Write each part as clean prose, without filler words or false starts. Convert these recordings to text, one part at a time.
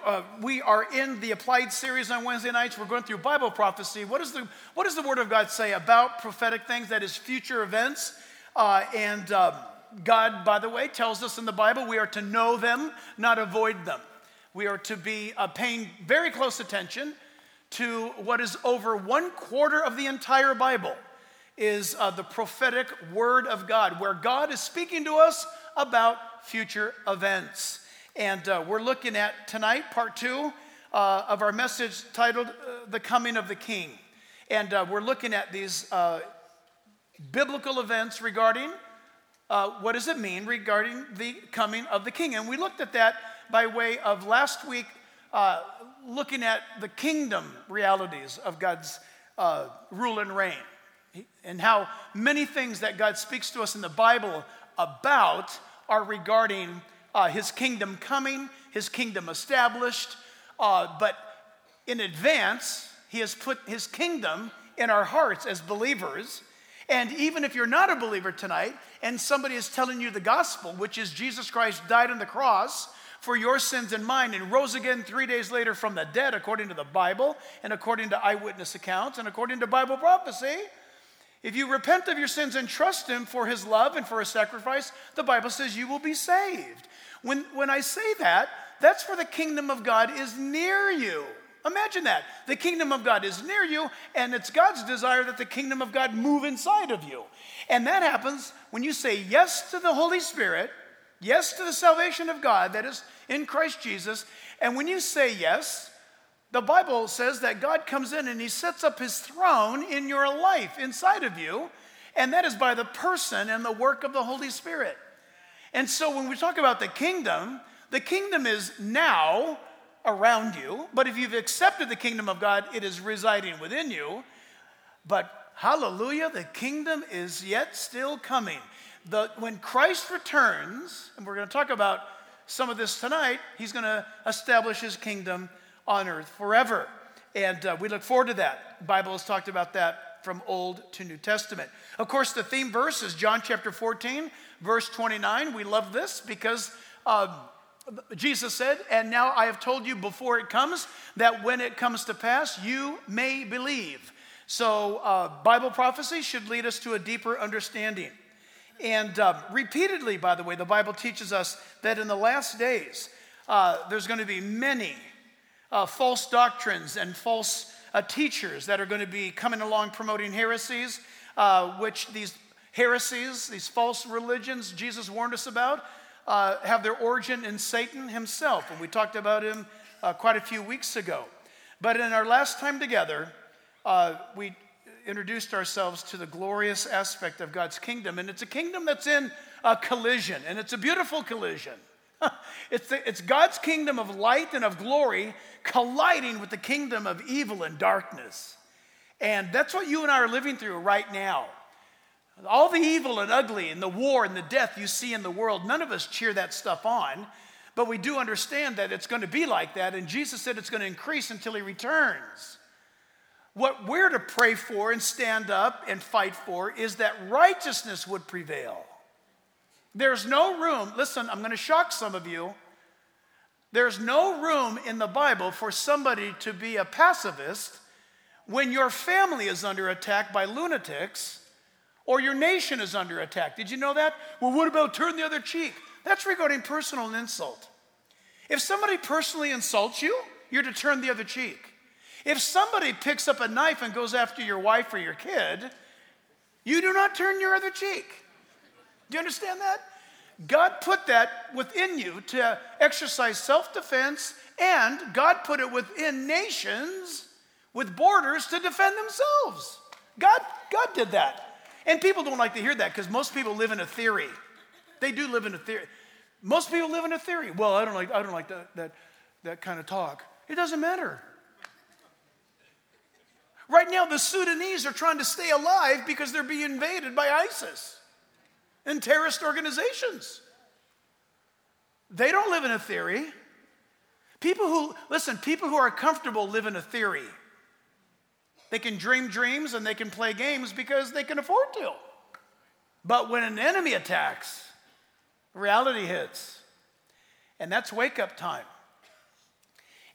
we are in the Applied series on Wednesday nights. We're going through Bible prophecy. What does the Word of God say about prophetic things, that is, future events? God, by the way, tells us in the Bible we are to know them, not avoid them. We are to be paying very close attention to what is over 1/4 of the entire Bible is the prophetic Word of God, where God is speaking to us about future events. And we're looking at tonight, part 2 of our message titled The Coming of the King. And we're looking at these biblical events regarding what does it mean regarding the coming of the King. And we looked at that by way of last week looking at the kingdom realities of God's rule and reign, and how many things that God speaks to us in the Bible about are regarding his kingdom coming, his kingdom established, but in advance, he has put his kingdom in our hearts as believers. And even if you're not a believer tonight, and somebody is telling you the gospel, which is Jesus Christ died on the cross for your sins and mine, and rose again 3 days later from the dead, according to the Bible, and according to eyewitness accounts, and according to Bible prophecy, if you repent of your sins and trust him for his love and for his sacrifice, the Bible says you will be saved. When I say that, that's where the kingdom of God is near you. Imagine that. The kingdom of God is near you, and it's God's desire that the kingdom of God move inside of you. And that happens when you say yes to the Holy Spirit, yes to the salvation of God that is in Christ Jesus. And when you say yes, the Bible says that God comes in and he sets up his throne in your life, inside of you, and that is by the person and the work of the Holy Spirit. And so when we talk about the kingdom is now around you, but if you've accepted the kingdom of God, it is residing within you. But hallelujah, the kingdom is yet still coming. When Christ returns, and we're going to talk about some of this tonight, he's going to establish his kingdom on earth forever. And we look forward to that. The Bible has talked about that from Old to New Testament. Of course, the theme verse is John chapter 14, verse 29. We love this because Jesus said, "And now I have told you before it comes, that when it comes to pass, you may believe." So Bible prophecy should lead us to a deeper understanding. And repeatedly, by the way, the Bible teaches us that in the last days, there's going to be many false doctrines and false teachers that are going to be coming along promoting heresies, which these heresies, these false religions Jesus warned us about, have their origin in Satan himself. And we talked about him quite a few weeks ago. But in our last time together, we introduced ourselves to the glorious aspect of God's kingdom. And it's a kingdom that's in a collision, and it's a beautiful collision. It's God's kingdom of light and of glory colliding with the kingdom of evil and darkness. And that's what you and I are living through right now. All the evil and ugly and the war and the death you see in the world, none of us cheer that stuff on, but we do understand that it's going to be like that, and Jesus said it's going to increase until he returns. What we're to pray for and stand up and fight for is that righteousness would prevail. There's no room, listen, I'm going to shock some of you. There's no room in the Bible for somebody to be a pacifist when your family is under attack by lunatics or your nation is under attack. Did you know that? Well, what about turn the other cheek? That's regarding personal insult. If somebody personally insults you, you're to turn the other cheek. If somebody picks up a knife and goes after your wife or your kid, you do not turn your other cheek. Do you understand that? God put that within you to exercise self-defense, and God put it within nations with borders to defend themselves. God did that. And people don't like to hear that because most people live in a theory. They do live in a theory. Most people live in a theory. Well, I don't like that kind of talk. It doesn't matter. Right now, the Sudanese are trying to stay alive because they're being invaded by ISIS and terrorist organizations. They don't live in a theory. People who are comfortable live in a theory. They can dream dreams and they can play games because they can afford to. But when an enemy attacks, reality hits. And that's wake-up time.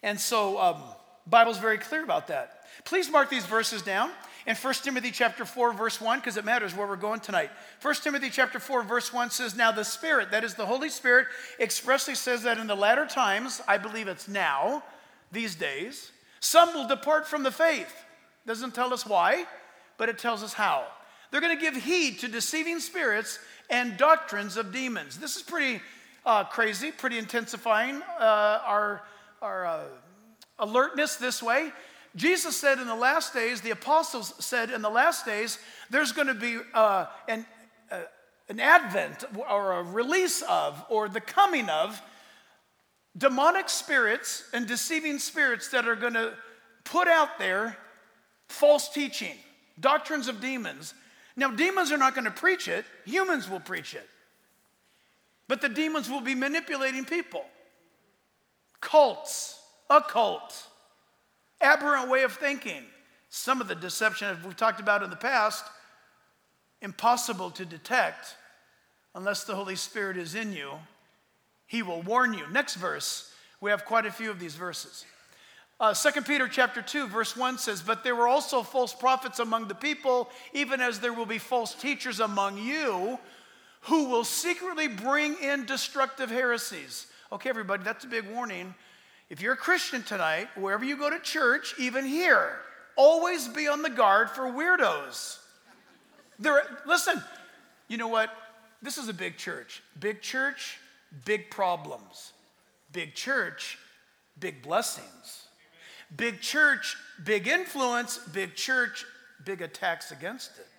And so Bible's very clear about that. Please mark these verses down. In 1 Timothy chapter 4, verse 1, because it matters where we're going tonight. 1 Timothy chapter 4, verse 1 says, now the Spirit, that is the Holy Spirit, expressly says that in the latter times, I believe it's now, these days, some will depart from the faith. Doesn't tell us why, but it tells us how. They're going to give heed to deceiving spirits and doctrines of demons. This is pretty crazy, pretty intensifying our alertness this way. Jesus said in the last days, the apostles said in the last days, there's going to be an advent or a release of or the coming of demonic spirits and deceiving spirits that are going to put out there false teaching, doctrines of demons. Now, demons are not going to preach it. Humans will preach it. But the demons will be manipulating people. Cults, occult, aberrant way of thinking. Some of the deception, as we've talked about in the past, impossible to detect unless the Holy Spirit is in you. He will warn you. Next verse, we have quite a few of these verses. 2 Peter chapter 2, verse 1 says, but there were also false prophets among the people, even as there will be false teachers among you, who will secretly bring in destructive heresies. Okay, everybody, that's a big warning. If you're a Christian tonight, wherever you go to church, even here, always be on the guard for weirdos. Listen, you know what? This is a big church. Big church, big problems. Big church, big blessings. Big church, big influence. Big church, big attacks against it.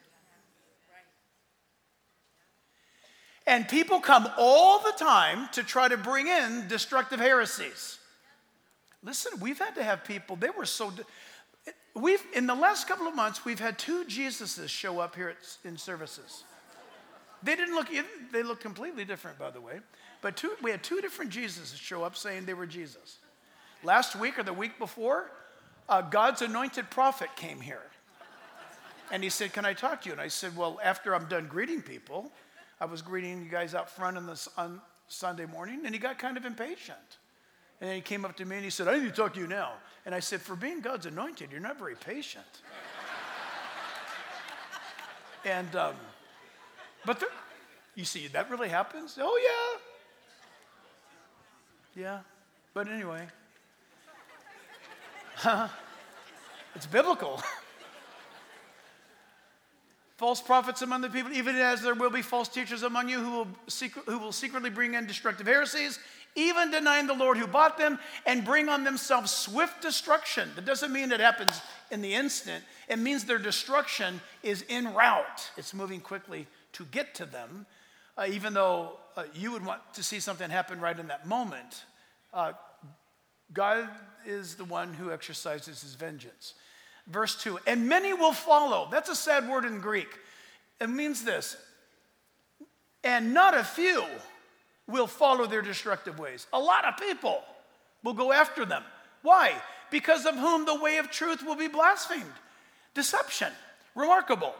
And people come all the time to try to bring in destructive heresies. Listen, we've had to have people, they were so... in the last couple of months, we've had 2 Jesuses show up here in services. They look completely different, by the way. But we had 2 different Jesuses show up saying they were Jesus. Last week or the week before, God's anointed prophet came here. And he said, can I talk to you? And I said, well, after I'm done greeting people, I was greeting you guys out front on Sunday morning, and he got kind of impatient. And then he came up to me and he said, I need to talk to you now. And I said, for being God's anointed, you're not very patient. And, you see, that really happens? Oh, yeah. Yeah. But anyway, it's biblical. False prophets among the people, even as there will be false teachers among you who will secretly bring in destructive heresies, even denying the Lord who bought them, and bring on themselves swift destruction. That doesn't mean it happens in the instant. It means their destruction is en route. It's moving quickly to get to them, even though you would want to see something happen right in that moment. God is the one who exercises his vengeance. Verse 2, and many will follow. That's a sad word in Greek. It means this, and not a few will follow their destructive ways. A lot of people will go after them. Why? Because of whom the way of truth will be blasphemed. Deception. Remarkable.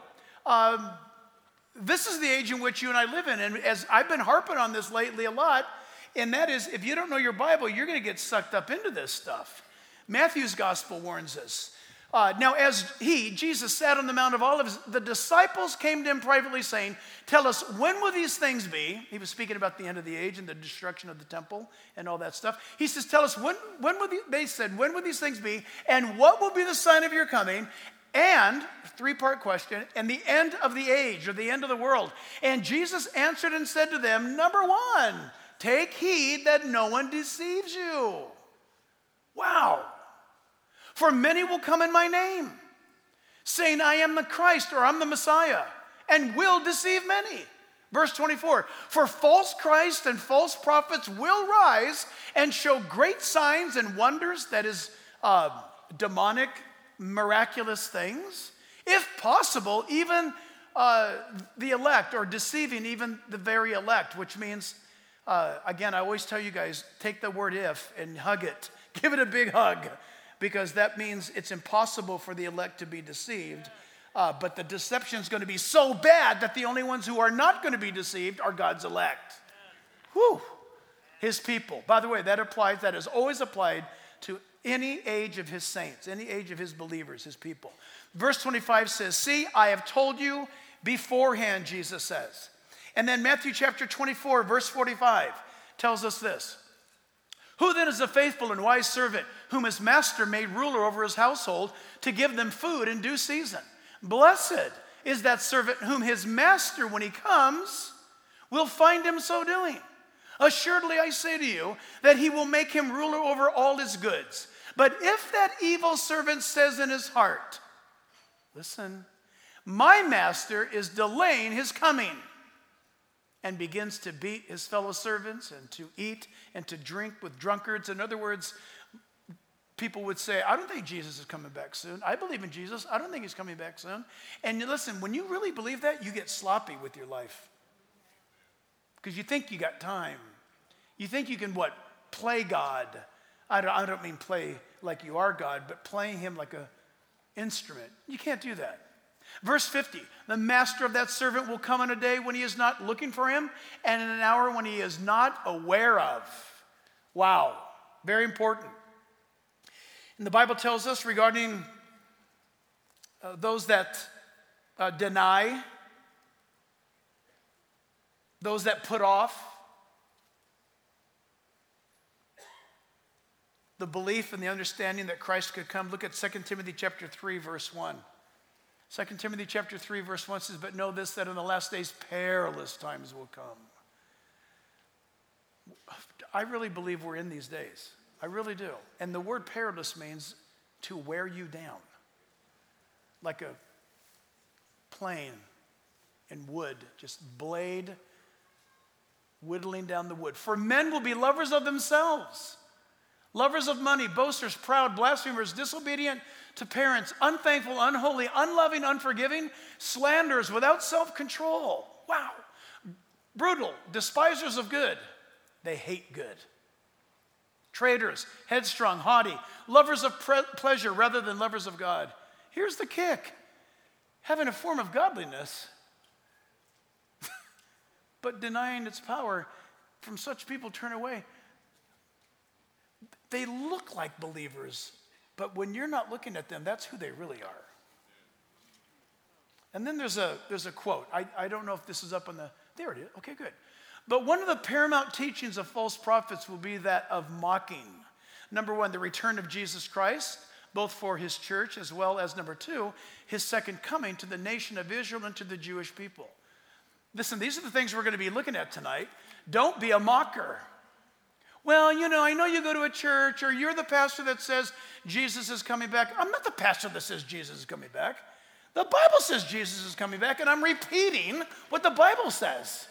This is the age in which you and I live in, and as I've been harping on this lately a lot, and that is, if you don't know your Bible, you're going to get sucked up into this stuff. Matthew's gospel warns us. Now, as Jesus, sat on the Mount of Olives, the disciples came to him privately saying, tell us, when will these things be? He was speaking about the end of the age and the destruction of the temple and all that stuff. He says, tell us, when will they said, when will these things be? And what will be the sign of your coming? And, 3-part question, and the end of the age or the end of the world. And Jesus answered and said to them, number 1, take heed that no one deceives you. Wow. For many will come in my name, saying, I am the Christ, or I'm the Messiah, and will deceive many. Verse 24, for false Christ and false prophets will rise and show great signs and wonders, that is, demonic, miraculous things, if possible, even the elect, or deceiving even the very elect, which means, again, I always tell you guys, take the word if and hug it. Give it a big hug. Because that means it's impossible for the elect to be deceived. But the deception is going to be so bad that the only ones who are not going to be deceived are God's elect. Whew. His people. By the way, that has always applied to Any age of his saints, any age of his believers, his people. Verse 25 says, see, I have told you beforehand, Jesus says. And then Matthew chapter 24, verse 45 tells us this. Who then is a faithful and wise servant whom his master made ruler over his household to give them food in due season? Blessed is that servant whom his master, when he comes, will find him so doing. Assuredly, I say to you that he will make him ruler over all his goods. But if that evil servant says in his heart, listen, my master is delaying his coming, and begins to beat his fellow servants and to eat and to drink with drunkards. In other words, people would say, I don't think Jesus is coming back soon. I believe in Jesus. I don't think he's coming back soon. And listen, when you really believe that, you get sloppy with your life. Because you think you got time. You think you can, play God. I don't mean play like you are God, but playing him like an instrument. You can't do that. Verse 50, the master of that servant will come in a day when he is not looking for him, and in an hour when he is not aware of. Wow, very important. And the Bible tells us regarding those that deny, those that put off the belief and the understanding that Christ could come. Look at 2 Timothy chapter 3, verse 1. 2 Timothy chapter 3, verse 1 says, but know this, that in the last days perilous times will come. I really believe we're in these days. I really do. And the word perilous means to wear you down. Like a plane in wood, just blade whittling down the wood. For men will be lovers of themselves, lovers of money, boasters, proud, blasphemers, disobedient to parents, unthankful, unholy, unloving, unforgiving, slanderers, without self-control. Wow. Brutal, despisers of good. They hate good. Traitors, headstrong, haughty, lovers of pleasure rather than lovers of God. Here's the kick. Having a form of godliness, but denying its power, from such people turn away. They look like believers, but when you're not looking at them, that's who they really are. And then there's a quote. I don't know if this is up on the, there it is. Okay, good. But one of the paramount teachings of false prophets will be that of mocking. Number one, the return of Jesus Christ, both for his church as well as, number two, his second coming to the nation of Israel and to the Jewish people. Listen, these are the things we're going to be looking at tonight. Don't be a mocker. Well, I know you go to a church, or you're the pastor that says Jesus is coming back. I'm not the pastor that says Jesus is coming back. The Bible says Jesus is coming back, and I'm repeating what the Bible says.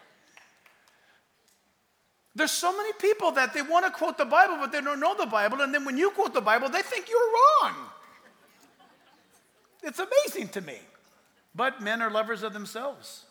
There's so many people that they want to quote the Bible, but they don't know the Bible, and then when you quote the Bible, they think you're wrong. It's amazing to me. But men are lovers of themselves.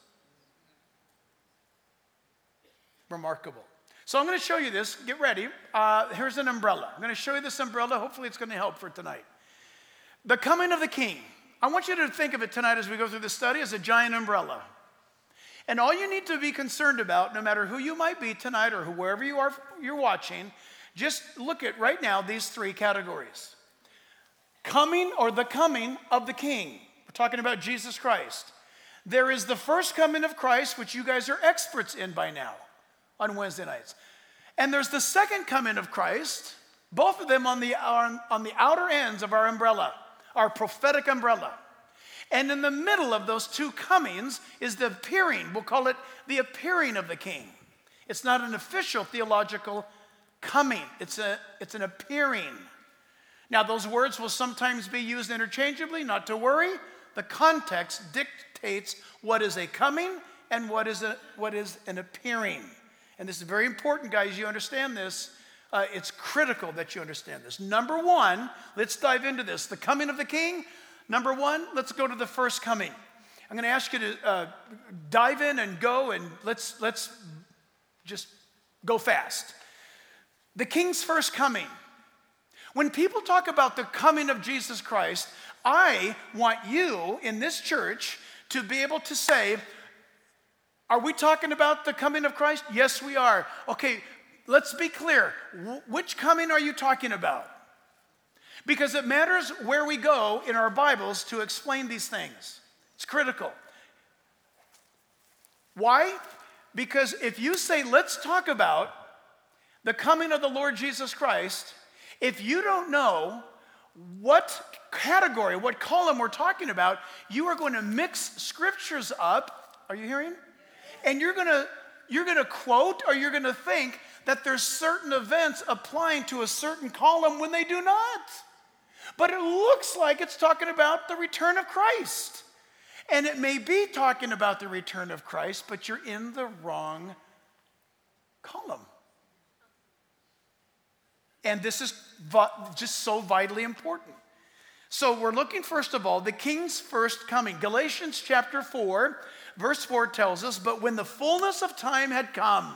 Remarkable. So I'm going to show you this. Get ready. Here's an umbrella. I'm going to show you this umbrella. Hopefully it's going to help for tonight. The coming of the King. I want you to think of it tonight as we go through the study as a giant umbrella. And all you need to be concerned about, no matter who you might be tonight or wherever you are, you're watching, just look at right now these three categories. Coming, or the coming of the King. We're talking about Jesus Christ. There is the first coming of Christ, which you guys are experts in by now on Wednesday nights. And there's the second coming of Christ, both of them on the outer ends of our umbrella, our prophetic umbrella. And in the middle of those two comings is the appearing. We'll call it the appearing of the King. It's not an official theological coming. It's an appearing. Now, those words will sometimes be used interchangeably, not to worry. The context dictates what is a coming and what is an appearing. And this is very important, guys. You understand this. It's critical that you understand this. Number one, let's dive into this. The coming of the King. Number one, let's go to the first coming. I'm going to ask you to dive in and go, and let's just go fast. The King's first coming. When people talk about the coming of Jesus Christ, I want you in this church to be able to say, are we talking about the coming of Christ? Yes, we are. Okay, let's be clear. Which coming are you talking about? Because it matters where we go in our Bibles to explain these things. It's critical. Why? Because if you say, let's talk about the coming of the Lord Jesus Christ, if you don't know what category, what column we're talking about, you are going to mix scriptures up. Are you hearing? And you're going to quote, or you're going to think that there's certain events applying to a certain column when they do not. But it looks like it's talking about the return of Christ. And it may be talking about the return of Christ, but you're in the wrong column. And this is just so vitally important. So we're looking, first of all, the King's first coming. Galatians chapter 4, verse 4 tells us, but when the fullness of time had come,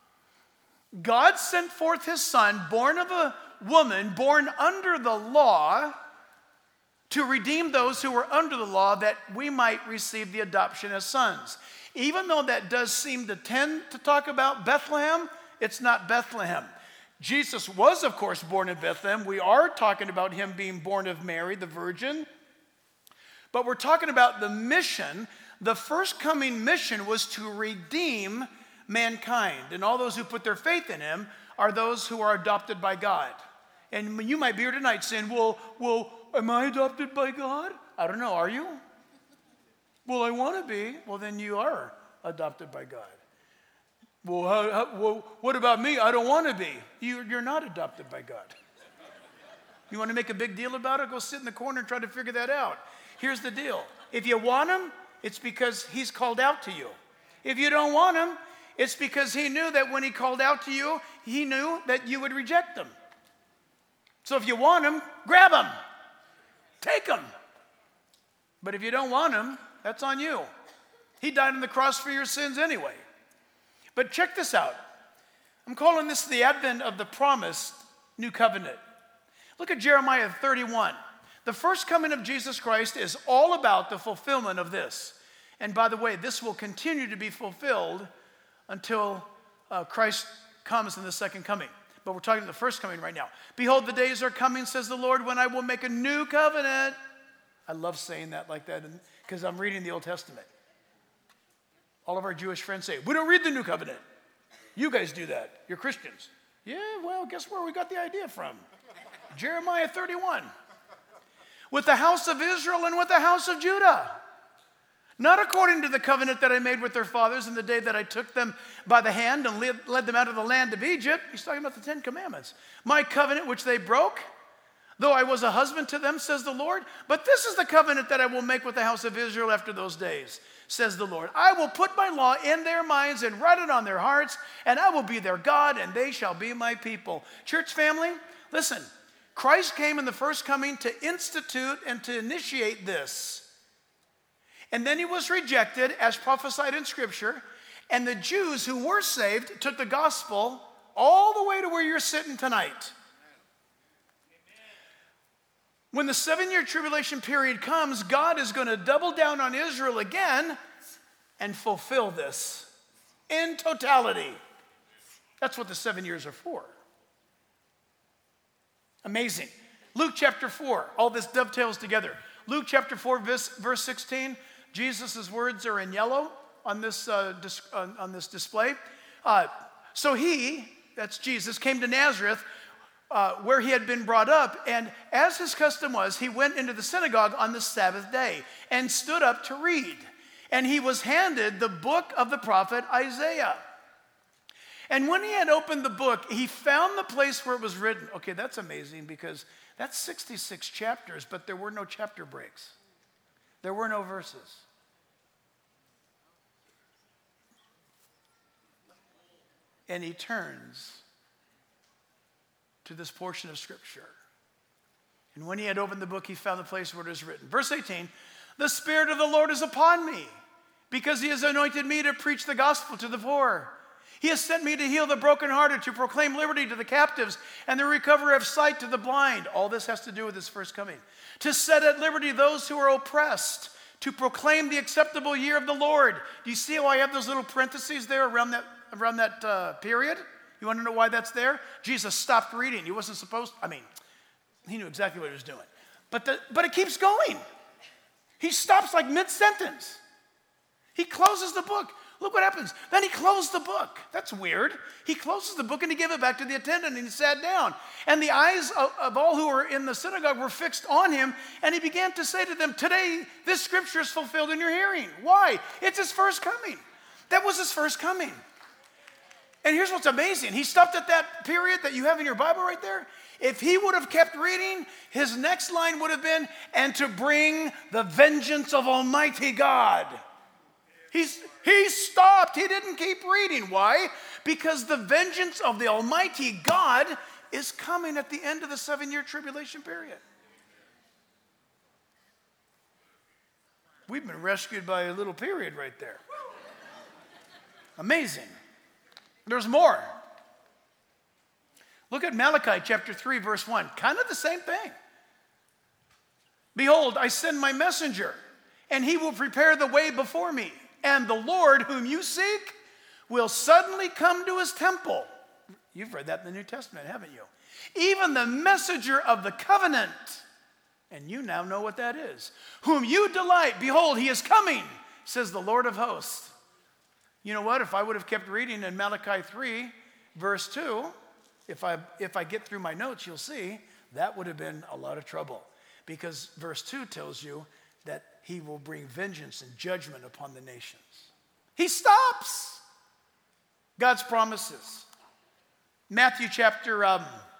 God sent forth his Son, born of a woman, born under the law, to redeem those who were under the law, that we might receive the adoption as sons. Even though that does seem to tend to talk about Bethlehem, it's not Bethlehem. Jesus was, of course, born in Bethlehem. We are talking about him being born of Mary, the virgin. But we're talking about the mission. The first coming mission was to redeem mankind. And all those who put their faith in him are those who are adopted by God. And you might be here tonight saying, well, am I adopted by God? I don't know, are you? Well, I want to be. Well, then you are adopted by God. Well, what about me? I don't want to be. You're not adopted by God. You want to make a big deal about it? Go sit in the corner and try to figure that out. Here's the deal. If you want him, it's because he's called out to you. If you don't want him, it's because he knew that when he called out to you, he knew that you would reject him. So if you want him, grab him. Take him. But if you don't want him, that's on you. He died on the cross for your sins anyway. But check this out. I'm calling this the advent of the promised new covenant. Look at Jeremiah 31. The first coming of Jesus Christ is all about the fulfillment of this. And by the way, this will continue to be fulfilled until Christ comes in the second coming. But we're talking the first coming right now. Behold, the days are coming, says the Lord, when I will make a new covenant. I love saying that like that because I'm reading the Old Testament. All of our Jewish friends say, we don't read the New Covenant. You guys do that. You're Christians. Yeah, well, guess where we got the idea from? Jeremiah 31. With the house of Israel and with the house of Judah. Not according to the covenant that I made with their fathers in the day that I took them by the hand and led them out of the land of Egypt. He's talking about the Ten Commandments. My covenant which they broke, though I was a husband to them, says the Lord. But this is the covenant that I will make with the house of Israel after those days, says the Lord. I will put my law in their minds and write it on their hearts, and I will be their God, and they shall be my people. Church family, listen. Christ came in the first coming to institute and to initiate this. And then he was rejected, as prophesied in Scripture, and the Jews who were saved took the gospel all the way to where you're sitting tonight. When the 7-year tribulation period comes, God is going to double down on Israel again and fulfill this in totality. That's what the 7 years are for. Amazing. Luke chapter 4, all this dovetails together. Luke chapter 4, verse 16, Jesus' words are in yellow on this display. So he, that's Jesus, came to Nazareth, where he had been brought up, and as his custom was, he went into the synagogue on the Sabbath day and stood up to read. And he was handed the book of the prophet Isaiah. And when he had opened the book, he found the place where it was written. Okay, that's amazing because that's 66 chapters, but there were no chapter breaks. There were no verses. And he turns to this portion of Scripture. And when he had opened the book, he found the place where it is written. Verse 18, the Spirit of the Lord is upon me, because he has anointed me to preach the gospel to the poor. He has sent me to heal the brokenhearted, to proclaim liberty to the captives, and the recovery of sight to the blind. All this has to do with his first coming. To set at liberty those who are oppressed, to proclaim the acceptable year of the Lord. Do you see how I have those little parentheses there around that period? You want to know why that's there? Jesus stopped reading. He wasn't supposed, He knew exactly what he was doing. But it keeps going. He stops like mid-sentence. He closes the book. Look what happens. Then he closed the book. That's weird. He closes the book and he gave it back to the attendant and he sat down. And the eyes of all who were in the synagogue were fixed on him. And he began to say to them, today this scripture is fulfilled in your hearing. Why? It's his first coming. That was his first coming. And here's what's amazing. He stopped at that period that you have in your Bible right there. If he would have kept reading, his next line would have been, and to bring the vengeance of Almighty God. He stopped. He didn't keep reading. Why? Because the vengeance of the Almighty God is coming at the end of the 7-year tribulation period. We've been rescued by a little period right there. Amazing. There's more. Look at Malachi chapter 3, verse 1. Kind of the same thing. Behold, I send my messenger, and he will prepare the way before me. And the Lord whom you seek will suddenly come to his temple. You've read that in the New Testament, haven't you? Even the messenger of the covenant. And you now know what that is. Whom you delight, behold, he is coming, says the Lord of hosts. You know what? If I would have kept reading in Malachi 3, verse 2, if I get through my notes, you'll see that would have been a lot of trouble. Because verse 2 tells you that he will bring vengeance and judgment upon the nations. He stops God's promises. Matthew chapter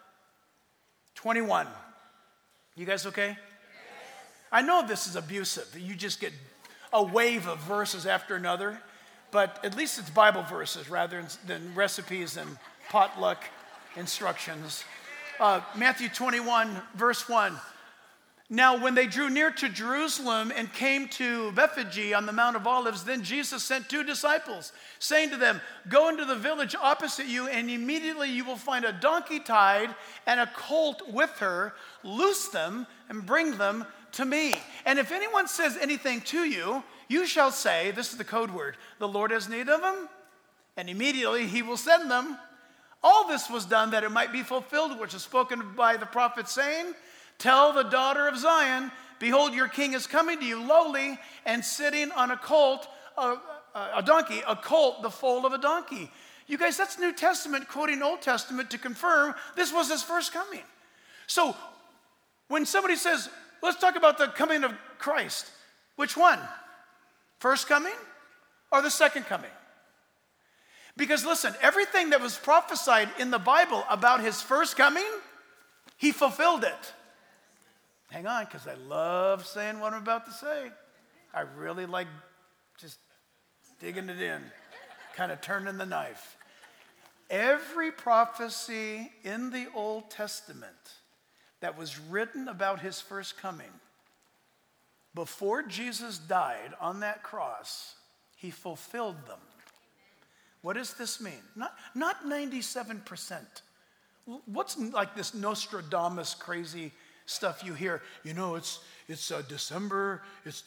21. You guys okay? Yes. I know this is abusive. You just get a wave of verses after another. But at least it's Bible verses rather than recipes and potluck instructions. Matthew 21, verse 1. Now, when they drew near to Jerusalem and came to Bethphage on the Mount of Olives, then Jesus sent 2 disciples, saying to them, go into the village opposite you, and immediately you will find a donkey tied and a colt with her. Loose them and bring them to me. And if anyone says anything to you, you shall say, this is the code word, the Lord has need of them, and immediately he will send them. All this was done that it might be fulfilled, which is spoken by the prophet, saying, tell the daughter of Zion, behold, your king is coming to you lowly and sitting on a colt, a donkey, a colt, the foal of a donkey. You guys, that's New Testament quoting Old Testament to confirm this was his first coming. So when somebody says, let's talk about the coming of Christ, which one? First coming or the second coming? Because listen, everything that was prophesied in the Bible about his first coming, he fulfilled it. Hang on, because I love saying what I'm about to say. I really like just digging it in, kind of turning the knife. Every prophecy in the Old Testament that was written about his first coming, before Jesus died on that cross, he fulfilled them. What does this mean? Not 97%. What's like this Nostradamus crazy stuff you hear? You know, it's December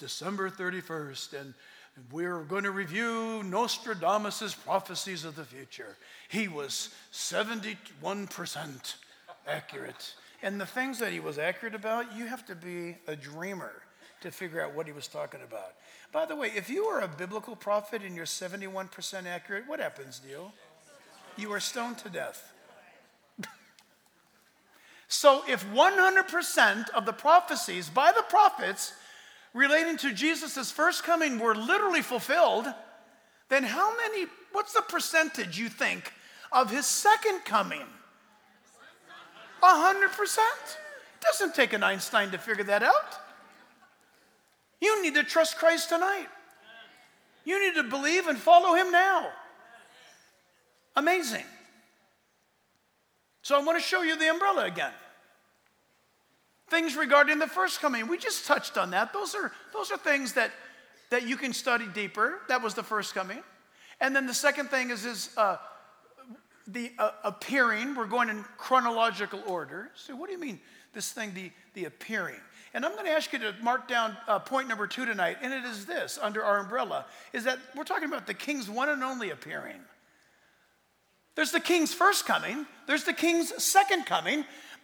31st, and we're going to review Nostradamus's prophecies of the future. He was 71% accurate. And the things that he was accurate about, you have to be a dreamer to figure out what he was talking about. By the way, if you are a biblical prophet and you're 71% accurate, what happens to you? You are stoned to death. So if 100% of the prophecies by the prophets relating to Jesus' first coming were literally fulfilled, then what's the percentage you think of his second coming? 100%. Doesn't take an Einstein to figure that out. You need to trust Christ tonight. You need to believe and follow him now. Amazing. So I want to show you the umbrella again. Things regarding the first coming. We just touched on that. Those are things that you can study deeper. That was the first coming. And then the second thing is the appearing. We're going in chronological order. So what do you mean, this thing, the appearing? And I'm going to ask you to mark down point number 2 tonight, and it is this, under our umbrella, is that we're talking about the king's one and only appearing. There's the king's first coming, there's the king's second coming,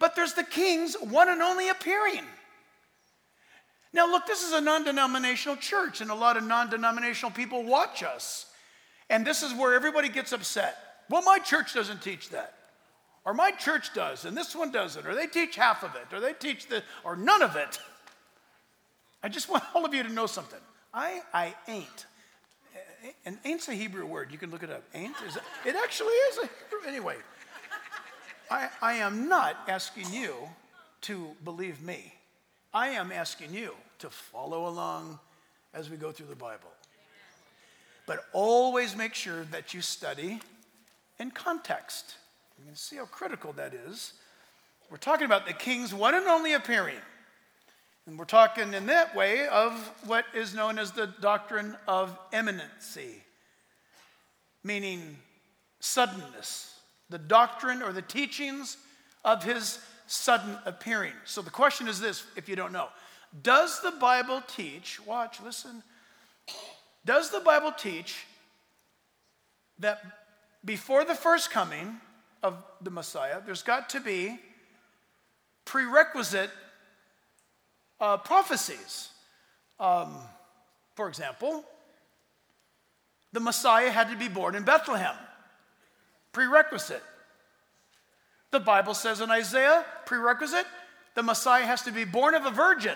but there's the King's one and only appearing. Now look, this is a non-denominational church, and a lot of non-denominational people watch us. And this is where everybody gets upset. Well, my church doesn't teach that. Or my church does, and this one doesn't. Or they teach half of it, or they teach or none of it. I just want all of you to know something. I ain't. And ain't's a Hebrew word. You can look it up. Ain't? It actually is a Hebrew. Anyway, I am not asking you to believe me. I am asking you to follow along as we go through the Bible. But always make sure that you study in context. You can see how critical that is. We're talking about the King's one and only appearing. And we're talking in that way of what is known as the doctrine of imminency, meaning suddenness, the doctrine or the teachings of his sudden appearing. So the question is this, if you don't know. Does the Bible teach, watch, listen, does the Bible teach that before the first coming of the Messiah, there's got to be prerequisite prophecies? For example, the Messiah had to be born in Bethlehem. Prerequisite. The Bible says in Isaiah, prerequisite, the Messiah has to be born of a virgin.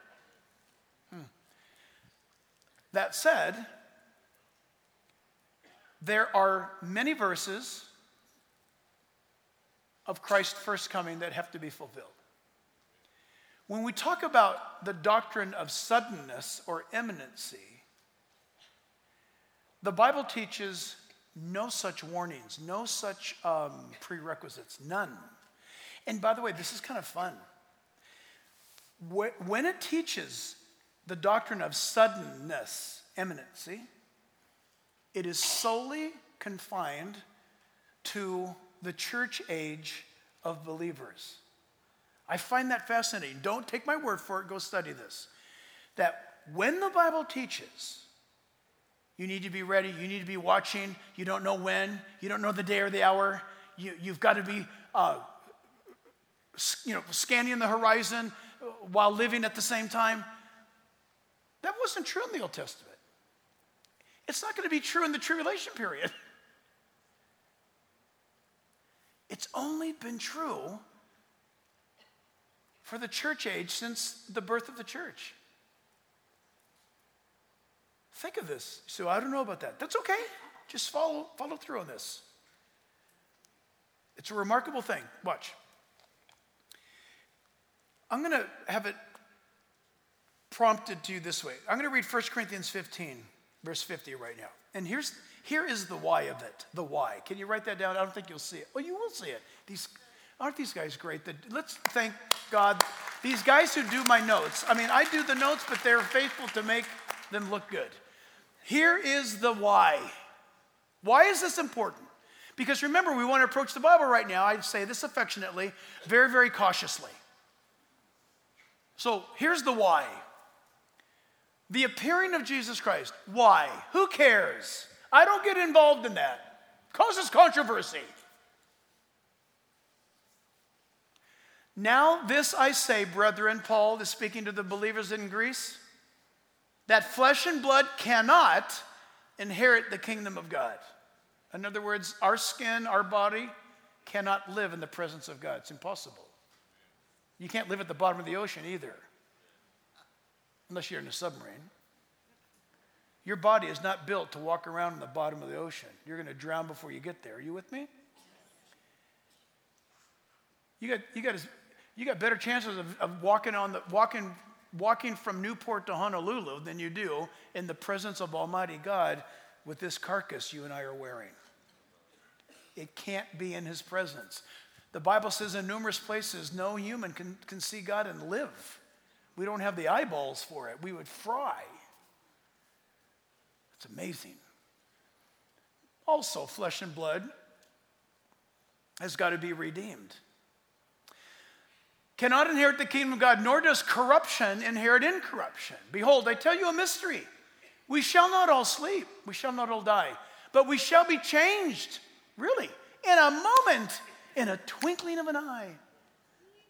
That said, there are many verses of Christ's first coming that have to be fulfilled. When we talk about the doctrine of suddenness or imminency, the Bible teaches no such warnings, no such prerequisites, none. And by the way, this is kind of fun. When it teaches the doctrine of suddenness, imminency, it is solely confined to the church age of believers. I find that fascinating. Don't take my word for it. Go study this. That when the Bible teaches, you need to be ready. You need to be watching. You don't know when. You don't know the day or the hour. You've got to be, scanning the horizon while living at the same time. That wasn't true in the Old Testament. It's not going to be true in the tribulation period. It's only been true for the church age since the birth of the church. Think of this. So I don't know about that. That's okay. Just follow through on this. It's a remarkable thing. Watch. I'm going to have it prompted to you this way. I'm going to read 1 Corinthians 15, verse 50 right now. And here is the why of it. The why. Can you write that down? I don't think you'll see it. Well, you will see it. Aren't these guys great? Let's thank God. These guys who do my notes. I mean, I do the notes, but they're faithful to make them look good. Here is the why. Why is this important? Because remember, we want to approach the Bible right now. I say this affectionately, very, very cautiously. So here's the why. The appearing of Jesus Christ. Why? Who cares? I don't get involved in that. Causes controversy. Now this I say, brethren, Paul is speaking to the believers in Greece, that flesh and blood cannot inherit the kingdom of God. In other words, our skin, our body cannot live in the presence of God. It's impossible. You can't live at the bottom of the ocean either, unless you're in a submarine. Your body is not built to walk around in the bottom of the ocean. You're going to drown before you get there. Are you with me? You got better chances of walking from Newport to Honolulu than you do in the presence of Almighty God with this carcass you and I are wearing. It can't be in his presence. The Bible says in numerous places, no human can see God and live. We don't have the eyeballs for it. We would fry. It's amazing. Also, flesh and blood has got to be redeemed. Cannot inherit the kingdom of God, nor does corruption inherit incorruption. Behold, I tell you a mystery. We shall not all sleep. We shall not all die. But we shall be changed, really, in a moment, in a twinkling of an eye.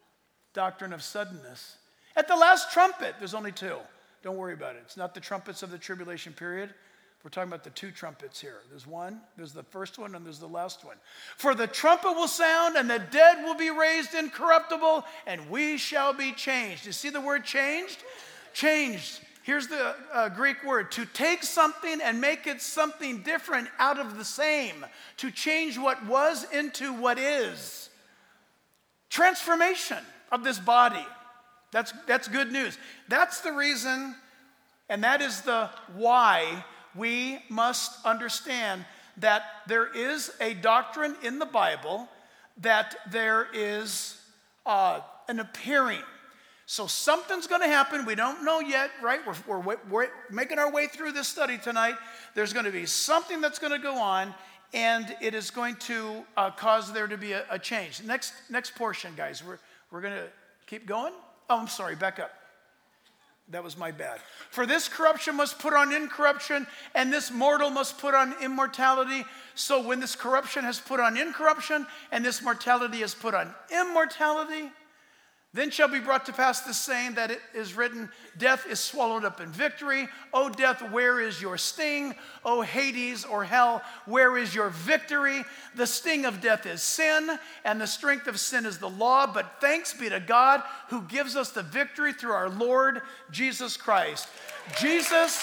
doctrine of suddenness. At the last trumpet, there's only two. Don't worry about it. It's not the trumpets of the tribulation period. We're talking about the two trumpets here. There's one, there's the first one, and there's the last one. For the trumpet will sound, and the dead will be raised incorruptible, and we shall be changed. You see the word changed? Changed. Here's the Greek word, to take something and make it something different out of the same. To change what was into what is. Transformation of this body. That's good news. That's the reason, and that is the why we must understand that there is a doctrine in the Bible that there is an appearing. So something's going to happen. We don't know yet, right? We're making our way through this study tonight. There's going to be something that's going to go on, and it is going to cause there to be a change. Next portion, guys. We're going to keep going. Oh, I'm sorry. Back up. That was my bad. For this corruption must put on incorruption, and this mortal must put on immortality. So when this corruption has put on incorruption, and this mortality has put on immortality, then shall be brought to pass the saying that it is written, death is swallowed up in victory. O death, where is your sting? O Hades or hell, where is your victory? The sting of death is sin, and the strength of sin is the law. But thanks be to God who gives us the victory through our Lord Jesus Christ. Jesus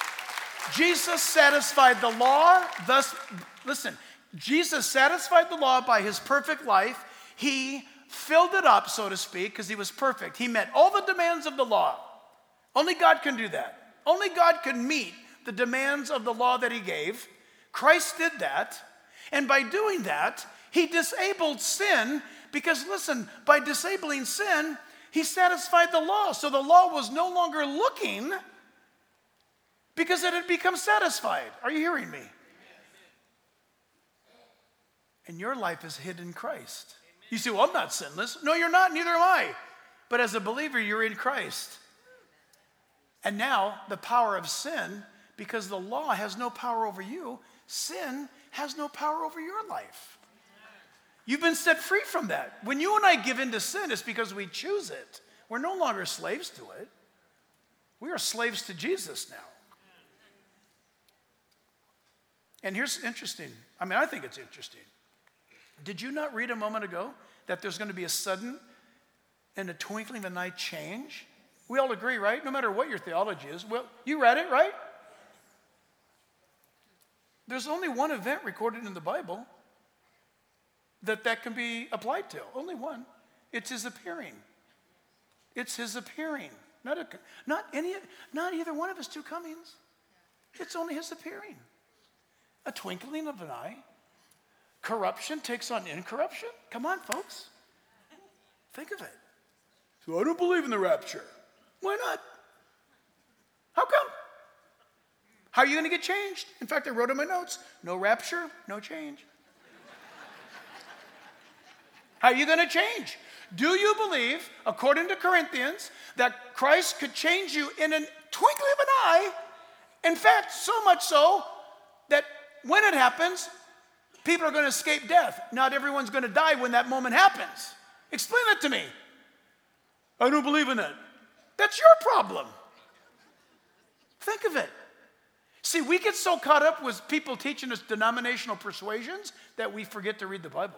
satisfied the law. Thus, listen, Jesus satisfied the law by his perfect life. He filled it up, so to speak, because he was perfect. He met all the demands of the law. Only God can do that. Only God can meet the demands of the law that he gave. Christ did that. And by doing that, he disabled sin because, listen, by disabling sin, he satisfied the law. So the law was no longer looking because it had become satisfied. Are you hearing me? And your life is hid in Christ. You say, well, I'm not sinless. No, you're not, neither am I. But as a believer, you're in Christ. And now, the power of sin, because the law has no power over you, sin has no power over your life. You've been set free from that. When you and I give in to sin, it's because we choose it. We're no longer slaves to it. We are slaves to Jesus now. And here's interesting. I think it's interesting. Did you not read a moment ago that there's going to be a sudden and a twinkling of an eye change? We all agree, right? No matter what your theology is. Well, you read it, right? There's only one event recorded in the Bible that can be applied to. Only one. It's his appearing. It's his appearing. Not either one of his two comings. It's only his appearing. A twinkling of an eye. Corruption takes on incorruption? Come on, folks. Think of it. So I don't believe in the rapture. Why not? How come? How are you going to get changed? In fact, I wrote in my notes, no rapture, no change. How are you going to change? Do you believe, according to Corinthians, that Christ could change you in a twinkling of an eye? In fact, so much so that when it happens, people are going to escape death. Not everyone's going to die when that moment happens. Explain that to me. I don't believe in that. That's your problem. Think of it. See, we get so caught up with people teaching us denominational persuasions that we forget to read the Bible.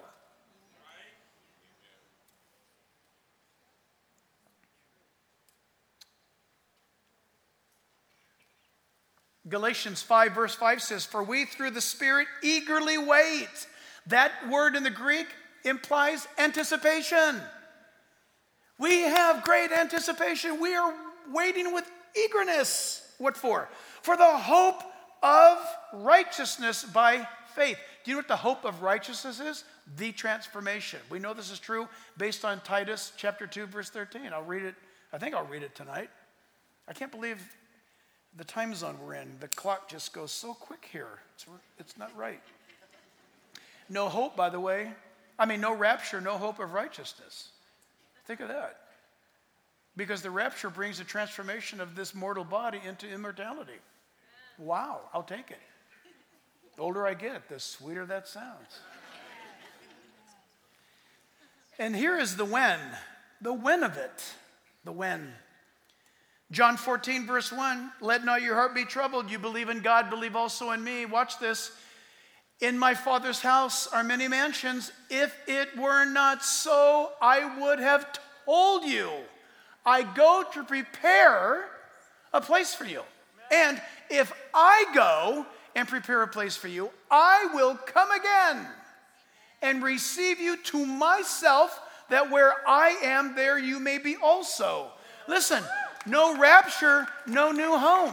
Galatians 5 verse 5 says, for we through the Spirit eagerly wait. That word in the Greek implies anticipation. We have great anticipation. We are waiting with eagerness. What for? For the hope of righteousness by faith. Do you know what the hope of righteousness is? The transformation. We know this is true based on Titus chapter 2 verse 13. I'll read it. I think I'll read it tonight. I can't believe the time zone we're in. The clock just goes so quick here. It's not right. No hope, by the way. No rapture, no hope of righteousness. Think of that. Because the rapture brings the transformation of this mortal body into immortality. Wow, I'll take it. The older I get, the sweeter that sounds. And here is the when. the when of it. The when. John 14, verse 1, let not your heart be troubled. You believe in God, believe also in me. Watch this. In my Father's house are many mansions. If it were not so, I would have told you. I go to prepare a place for you. And if I go and prepare a place for you, I will come again and receive you to myself, that where I am, there you may be also. Listen, no rapture, no new home.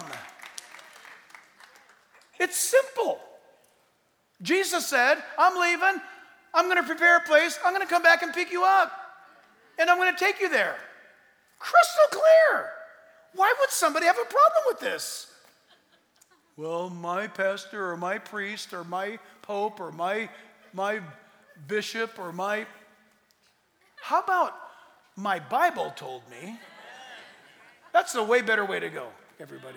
It's simple. Jesus said, I'm leaving. I'm going to prepare a place. I'm going to come back and pick you up. And I'm going to take you there. Crystal clear. Why would somebody have a problem with this? Well, my pastor or my priest or my pope or my bishop or my... How about my Bible told me? That's a way better way to go, everybody.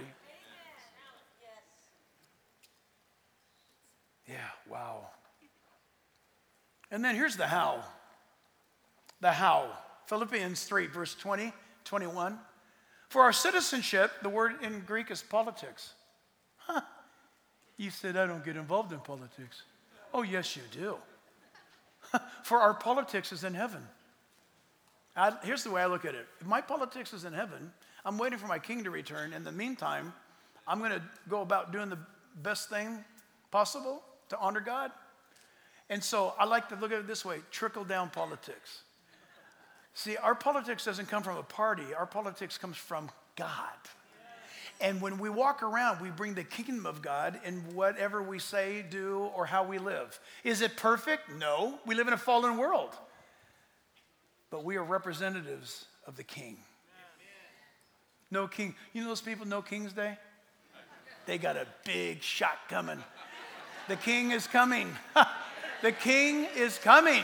Yeah, wow. And then here's the how. The how. Philippians 3, verse 20, 21. For our citizenship, the word in Greek is politics. Huh. You said, I don't get involved in politics. Oh, yes, you do. For our politics is in heaven. Here's the way I look at it. If my politics is in heaven, I'm waiting for my king to return. In the meantime, I'm going to go about doing the best thing possible to honor God. And so I like to look at it this way, trickle-down politics. See, our politics doesn't come from a party. Our politics comes from God. And when we walk around, we bring the kingdom of God in whatever we say, do, or how we live. Is it perfect? No. We live in a fallen world. But we are representatives of the king. No king. You know those people, no King's Day? They got a big shot coming. The king is coming. The king is coming.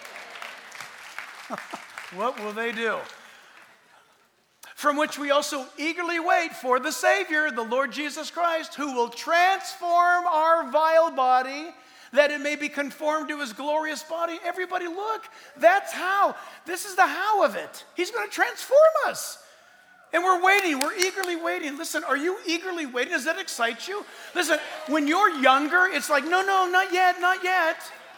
What will they do? From which we also eagerly wait for the Savior, the Lord Jesus Christ, who will transform our vile body, that it may be conformed to his glorious body. Everybody look, that's how. This is the how of it. He's going to transform us. And we're waiting, we're eagerly waiting. Listen, are you eagerly waiting? Does that excite you? Listen, when you're younger, it's like, no, not yet, not yet.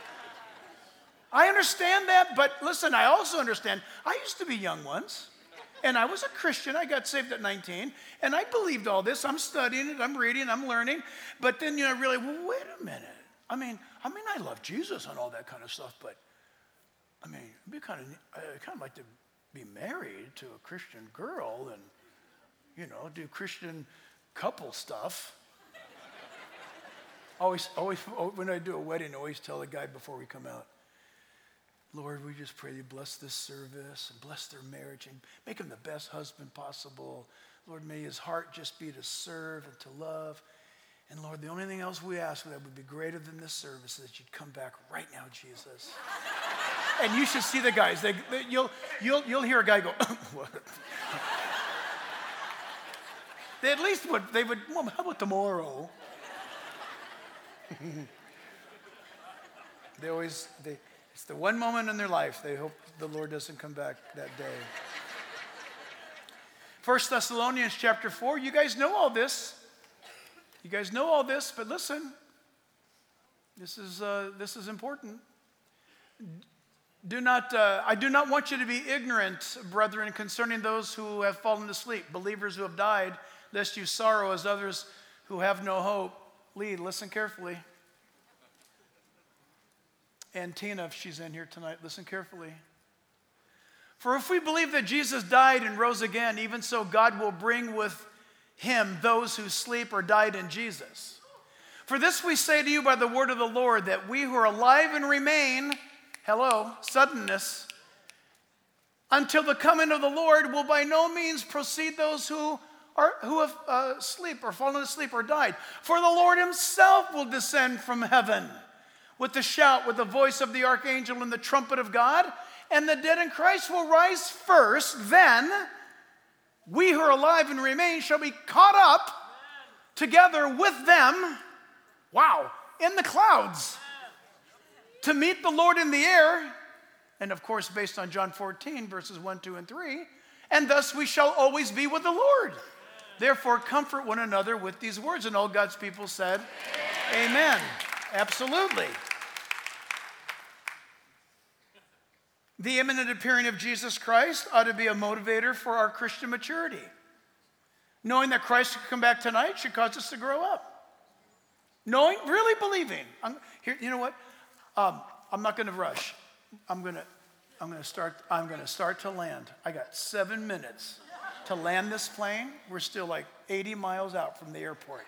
I understand that, but listen, I also understand, I used to be young once. And I was a Christian. I got saved at 19. And I believed all this. I'm studying it. I'm reading. I'm learning. But then, I realized, well, wait a minute. I mean, I love Jesus and all that kind of stuff. But, I mean, I kind of like to be married to a Christian girl and, do Christian couple stuff. Always, when I do a wedding, I always tell the guy before we come out, Lord, we just pray you bless this service and bless their marriage and make him the best husband possible. Lord, may his heart just be to serve and to love. And Lord, the only thing else we ask that would be greater than this service is that you'd come back right now, Jesus. And you should see the guys. You'll hear a guy go, what? They at least would, well, how about tomorrow? It's the one moment in their life they hope the Lord doesn't come back that day. 1 Thessalonians chapter 4, you guys know all this. You guys know all this, but listen, this is important. I do not want you to be ignorant, brethren, concerning those who have fallen asleep, believers who have died, lest you sorrow as others who have no hope. Lee, listen carefully. And Tina, if she's in here tonight, listen carefully. For if we believe that Jesus died and rose again, even so God will bring with him those who sleep or died in Jesus. For this we say to you by the word of the Lord, that we who are alive and remain, suddenness, until the coming of the Lord will by no means precede those who have sleep or fallen asleep or died. For the Lord himself will descend from heaven with the shout, with the voice of the archangel and the trumpet of God, and the dead in Christ will rise first. Then we who are alive and remain shall be caught up together with them, in the clouds, to meet the Lord in the air, And of course, based on John 14, verses 1, 2, and 3, and thus we shall always be with the Lord. Therefore, comfort one another with these words. And all God's people said, Amen. Absolutely. The imminent appearing of Jesus Christ ought to be a motivator for our Christian maturity. Knowing that Christ could come back tonight should cause us to grow up. Knowing, really believing. Here, you know what? I'm not going to rush. I'm going to start to land. I got 7 minutes to land this plane. We're still like 80 miles out from the airport.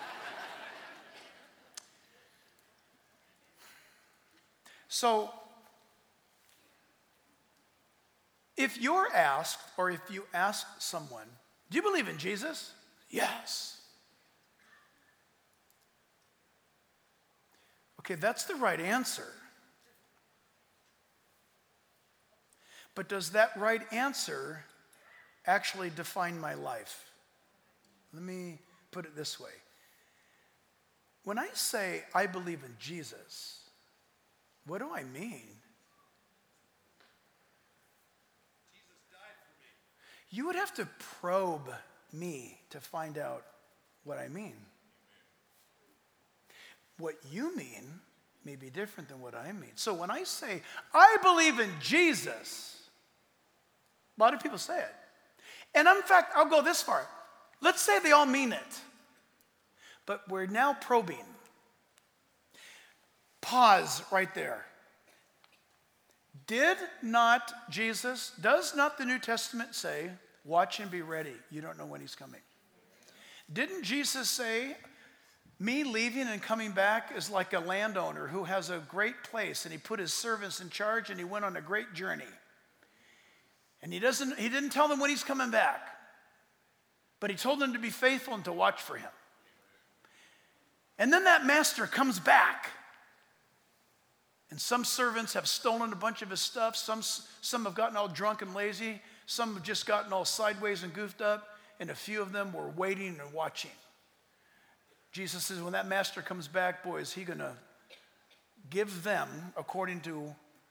So, if you're asked, or if you ask someone, do you believe in Jesus? Yes. Okay, that's the right answer. But does that right answer actually define my life? Let me put it this way. When I say I believe in Jesus, what do I mean? Jesus died for me. You would have to probe me to find out what I mean. What you mean may be different than what I mean. So when I say, I believe in Jesus, a lot of people say it. And in fact, I'll go this far. Let's say they all mean it. But we're now probing. Pause right there. Does not the New Testament say, watch and be ready? You don't know when he's coming. Didn't Jesus say, me leaving and coming back is like a landowner who has a great place and he put his servants in charge and he went on a great journey. And he didn't tell them when he's coming back, but he told them to be faithful and to watch for him. And then that master comes back. And some servants have stolen a bunch of his stuff. Some have gotten all drunk and lazy. Some have just gotten all sideways and goofed up. And a few of them were waiting and watching. Jesus says, when that master comes back, boy, is he going to give them according to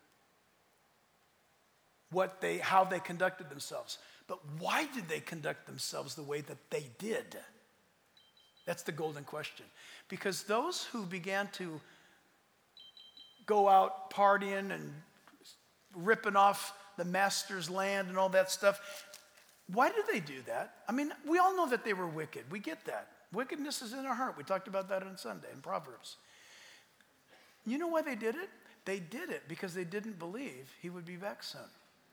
how they conducted themselves. But why did they conduct themselves the way that they did? That's the golden question. Because those who began to go out partying and ripping off the master's land and all that stuff, why did they do that? I mean, we all know that they were wicked. We get that. Wickedness is in our heart. We talked about that on Sunday in Proverbs. You know why they did it? They did it because they didn't believe he would be back soon.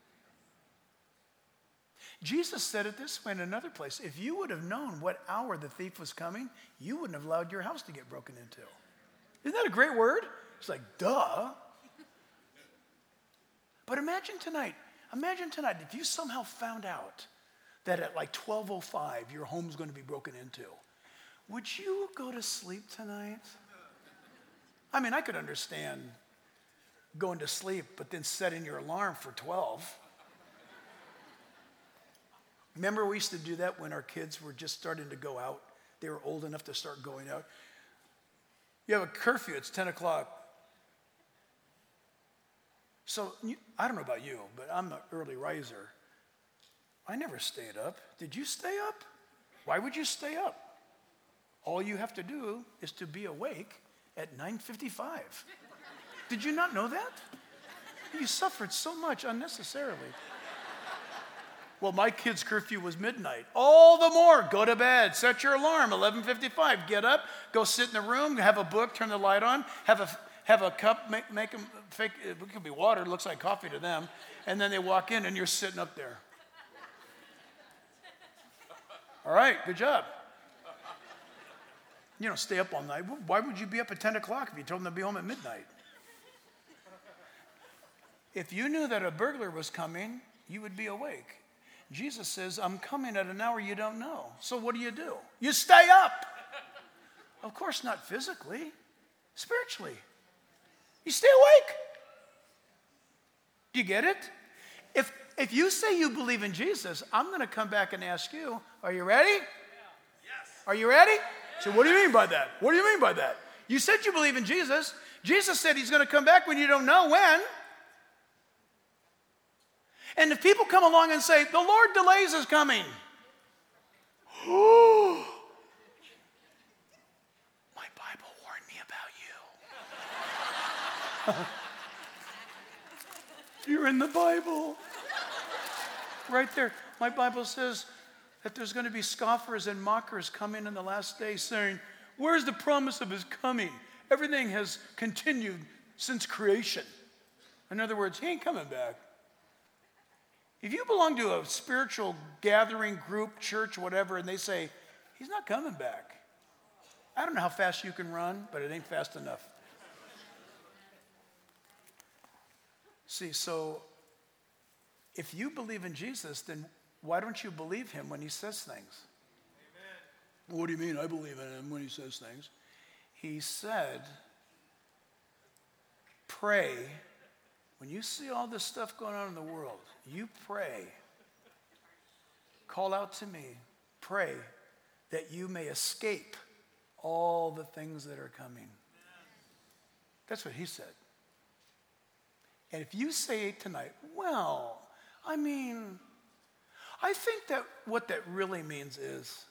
Jesus said it this way in another place. If you would have known what hour the thief was coming, you wouldn't have allowed your house to get broken into. Isn't that a great word? It's like, duh. But imagine tonight if you somehow found out that at like 12:05 your home's going to be broken into. Would you go to sleep tonight? I mean, I could understand going to sleep, but then setting your alarm for 12. Remember, we used to do that when our kids were just starting to go out. They were old enough to start going out. You have a curfew, it's 10 o'clock. So, I don't know about you, but I'm an early riser. I never stayed up. Did you stay up? Why would you stay up? All you have to do is to be awake at 9:55. Did you not know that? You suffered so much unnecessarily. Well, my kid's curfew was midnight. All the more, go to bed, set your alarm, 11:55. Get up, go sit in the room, have a book, turn the light on, have a cup, make them fake, it could be water, it looks like coffee to them, and then they walk in and you're sitting up there. All right, good job. You don't stay up all night. Why would you be up at 10 o'clock if you told them to be home at midnight? If you knew that a burglar was coming, you would be awake. Jesus says, I'm coming at an hour you don't know. So what do? You stay up. Of course, not physically, spiritually. You stay awake. Do you get it? If you say you believe in Jesus, I'm going to come back and ask you, are you ready? Yes. Are you ready? So what do you mean by that? What do you mean by that? You said you believe in Jesus. Jesus said he's going to come back when you don't know when. And if people come along and say, the Lord delays his coming. My Bible warned me about you. You're in the Bible. Right there. My Bible says that there's going to be scoffers and mockers coming in the last day saying, where's the promise of his coming? Everything has continued since creation. In other words, he ain't coming back. If you belong to a spiritual gathering, group, church, whatever, and they say, he's not coming back. I don't know how fast you can run, but it ain't fast enough. See, so if you believe in Jesus, then why don't you believe him when he says things? Amen. What do you mean I believe in him when he says things? He said, pray. When you see all this stuff going on in the world, you pray. Call out to me. Pray that you may escape all the things that are coming. That's what he said. And if you say tonight, well, I mean, I think that what that really means is,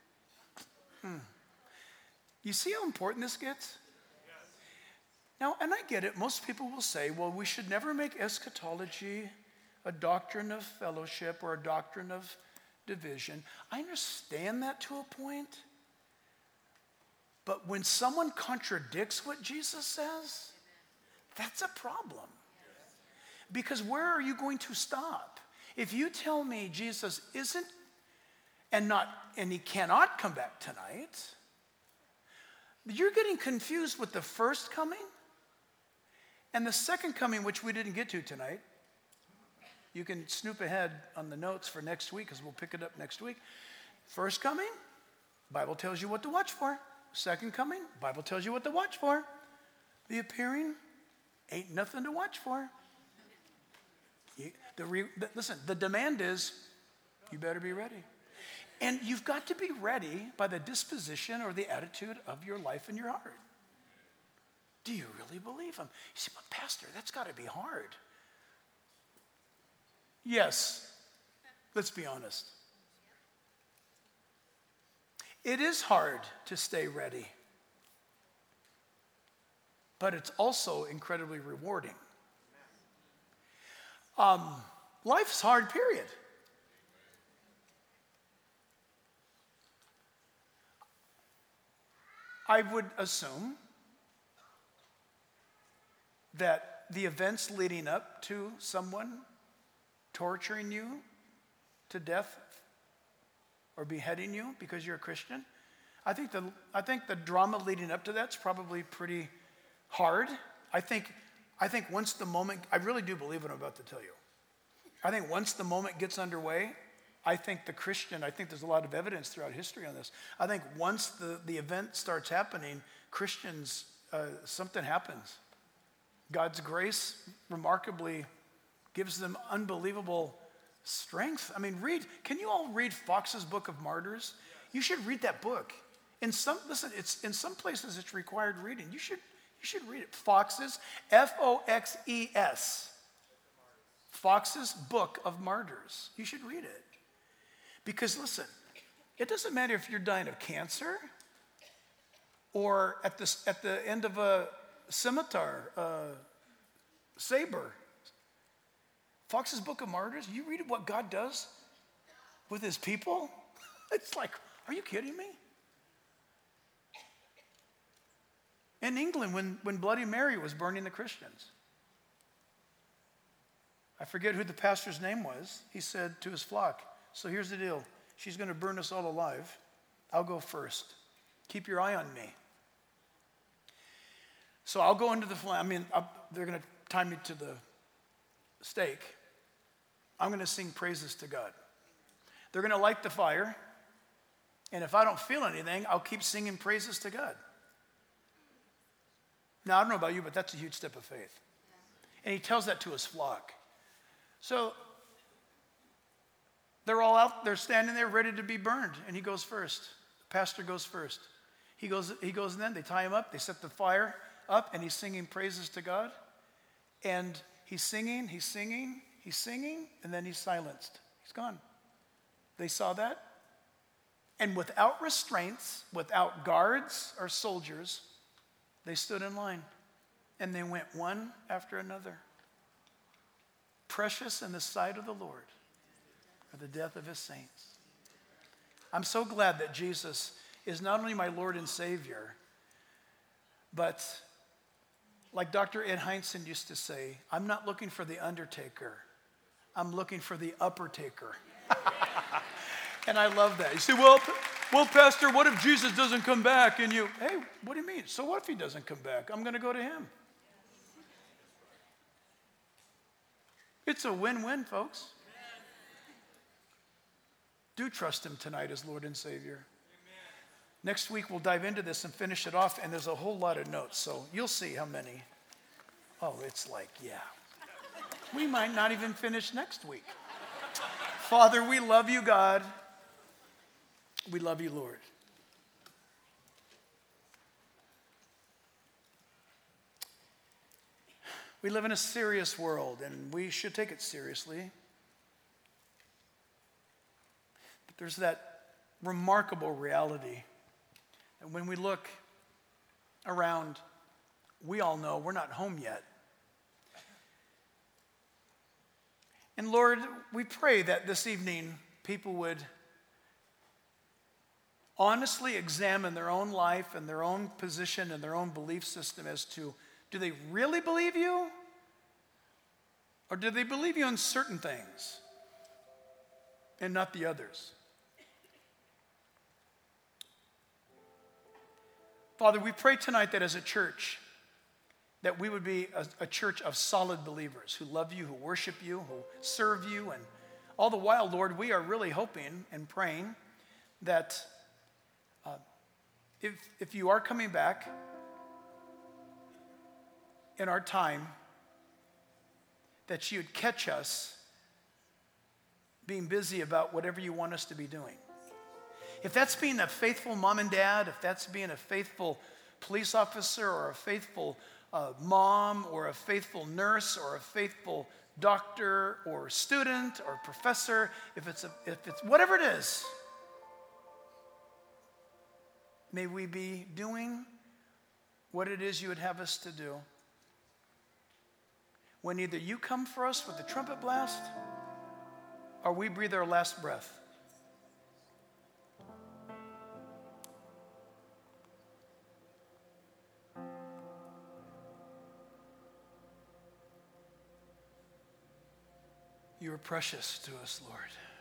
you see how important this gets? Now, and I get it, most people will say, well, we should never make eschatology a doctrine of fellowship or a doctrine of division. I understand that to a point. But when someone contradicts what Jesus says, that's a problem. Because where are you going to stop? If you tell me Jesus isn't and he cannot come back tonight, you're getting confused with the first coming and the second coming, which we didn't get to tonight. You can snoop ahead on the notes for next week because we'll pick it up next week. First coming, Bible tells you what to watch for. Second coming, Bible tells you what to watch for. The appearing, ain't nothing to watch for. Listen, the demand is, you better be ready. And you've got to be ready by the disposition or the attitude of your life and your heart. Do you really believe him? You say, but Pastor, that's got to be hard. Yes, let's be honest. It is hard to stay ready, but it's also incredibly rewarding. Life's hard, period. I would assume that the events leading up to someone torturing you to death or beheading you because you're a Christian, I think the drama leading up to that's probably pretty hard. I think once the moment, I really do believe what I'm about to tell you. I think once the moment gets underway, I think there's a lot of evidence throughout history on this. I think once the event starts happening, Christians, something happens. God's grace remarkably gives them unbelievable strength. I mean, can you all read Fox's Book of Martyrs? You should read that book. In some places it's required reading. You should read it. Fox's, Foxes. Fox's Book of Martyrs. You should read it. Because listen, it doesn't matter if you're dying of cancer or at the end of a scimitar, saber. Fox's Book of Martyrs, you read what God does with his people? It's like, are you kidding me? In England, when Bloody Mary was burning the Christians, I forget who the pastor's name was. He said to his flock, so here's the deal. She's going to burn us all alive. I'll go first. Keep your eye on me. So I'll go into the flame. They're going to tie me to the stake. I'm going to sing praises to God. They're going to light the fire. And if I don't feel anything, I'll keep singing praises to God. Now, I don't know about you, but that's a huge step of faith. And he tells that to his flock. So they're all out, they're standing there ready to be burned, and he goes first. The pastor goes first. He goes and then they tie him up, they set the fire up, and he's singing praises to God. And he's singing, He's singing, and then he's silenced. He's gone. They saw that. And without restraints, without guards or soldiers, they stood in line. And they went one after another. Precious in the sight of the Lord are the death of his saints. I'm so glad that Jesus is not only my Lord and Savior, but like Dr. Ed Heinzen used to say, I'm not looking for the undertaker. I'm looking for the upper taker. And I love that. You say, well, Pastor, what if Jesus doesn't come back? And you, hey, what do you mean? So what if he doesn't come back? I'm going to go to him. It's a win-win, folks. Do trust him tonight as Lord and Savior. Next week, we'll dive into this and finish it off, and there's a whole lot of notes, so you'll see how many. Oh, it's like, yeah. We might not even finish next week. Father, we love you, God. We love you, Lord. We live in a serious world, and we should take it seriously. But there's that remarkable reality that when we look around, we all know we're not home yet. And Lord, we pray that this evening people would honestly examine their own life and their own position and their own belief system as to, do they really believe you? Or do they believe you in certain things and not the others? Father, we pray tonight that as a church, that we would be a church of solid believers who love you, who worship you, who serve you. And all the while, Lord, we are really hoping and praying that if you are coming back in our time, that you'd catch us being busy about whatever you want us to be doing. If that's being a faithful mom and dad, if that's being a faithful police officer or a faithful mom or a faithful nurse or a faithful doctor or student or professor, if it's whatever it is, may we be doing what it is you would have us to do. When either you come for us with the trumpet blast or we breathe our last breath. You are precious to us, Lord.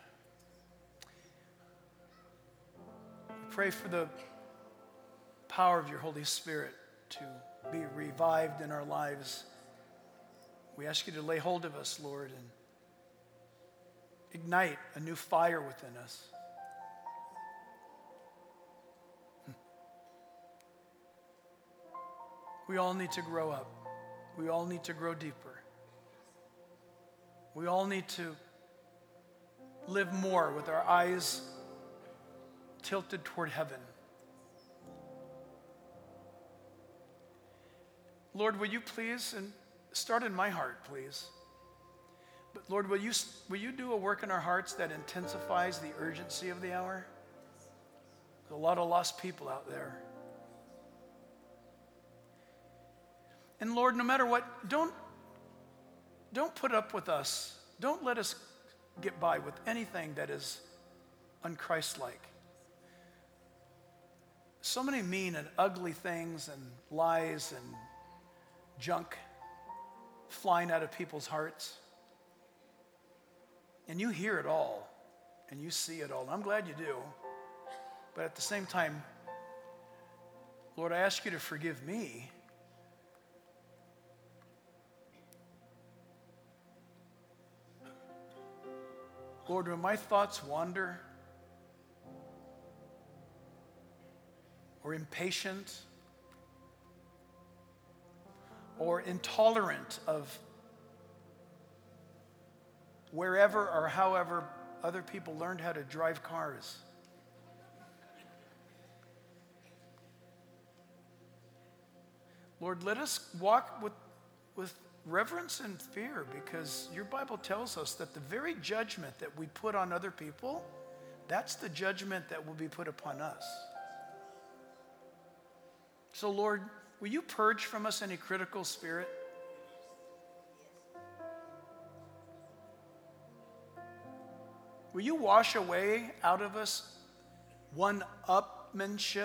We pray for the power of your Holy Spirit to be revived in our lives. We ask you to lay hold of us, Lord, and ignite a new fire within us. We all need to grow up. We all need to grow deeper. We all need to live more with our eyes tilted toward heaven. Lord, will you please, and start in my heart, please. But Lord, will you do a work in our hearts that intensifies the urgency of the hour? There's a lot of lost people out there. And Lord, no matter what, don't put up with us. Don't let us get by with anything that is unchristlike. So many mean and ugly things and lies and junk flying out of people's hearts. And you hear it all, and you see it all. And I'm glad you do. But at the same time, Lord, I ask you to forgive me. Lord, when my thoughts wander, or impatient, or intolerant of wherever or however other people learned how to drive cars. Lord, let us walk with reverence and fear, because your Bible tells us that the very judgment that we put on other people, that's the judgment that will be put upon us. So Lord, will you purge from us any critical spirit? Will you wash away out of us one-upmanship?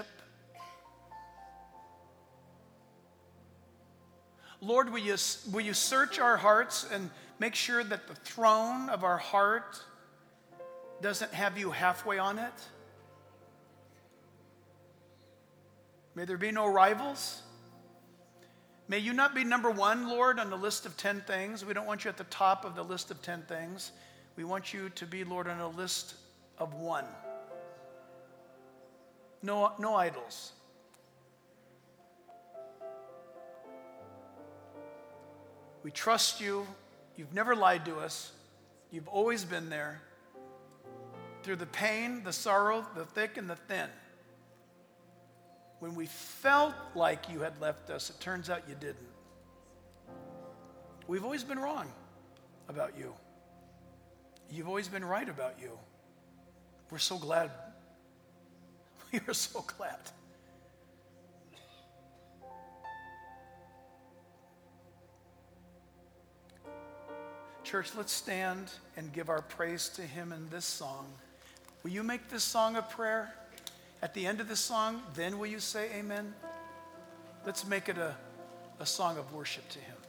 Lord, will you search our hearts and make sure that the throne of our heart doesn't have you halfway on it? May there be no rivals. May you not be number one, Lord, on the list of 10 things. We don't want you at the top of the list of 10 things. We want you to be, Lord, on a list of one. No idols. We trust you. You've never lied to us. You've always been there. Through the pain, the sorrow, the thick and the thin. When we felt like you had left us, it turns out you didn't. We've always been wrong about you. You've always been right about you. We're so glad. We are so glad. Church, let's stand and give our praise to him in this song. Will you make this song a prayer? At the end of this song, then will you say amen? Let's make it a song of worship to him.